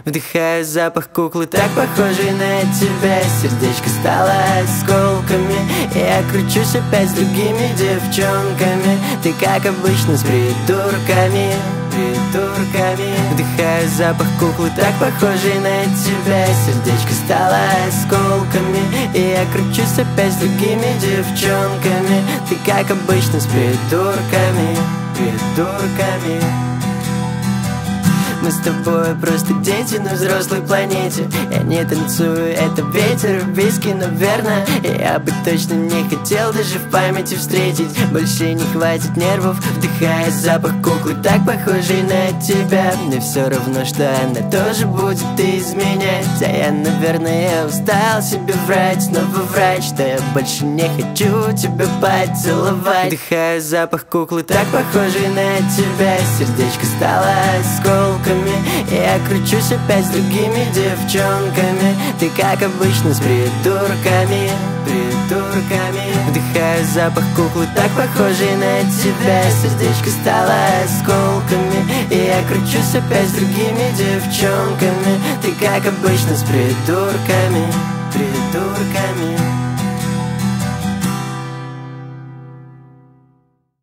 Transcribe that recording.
Вдыхаю запах куклы, так похожий на тебя. Сердечко стало осколками, я кручусь опять с другими девчонками. Ты как обычно с придурками. Вдыхаю запах куклы, так похожий на тебя. Сердечко стало осколками, и я кручусь опять с другими девчонками. Ты как обычно с придурками. Мы с тобой просто дети на взрослой планете. Я не танцую, это ветер в виски, наверное. Я бы точно не хотел даже в памяти встретить. Больше не хватит нервов, вдыхая запах куклы, так похожий на тебя. Мне все равно, что она тоже будет изменять. А я, наверное, устал себе врать, снова врать, что я больше не хочу тебя поцеловать. Вдыхаю запах куклы, так похожий на тебя. Сердечко стало осколками, я кручусь опять с другими девчонками. Ты как обычно с придурками. Вдыхаю запах куклы, так похожий на тебя. Сердечко стало осколками, и я кручусь опять с другими девчонками. Ты как обычно с придурками.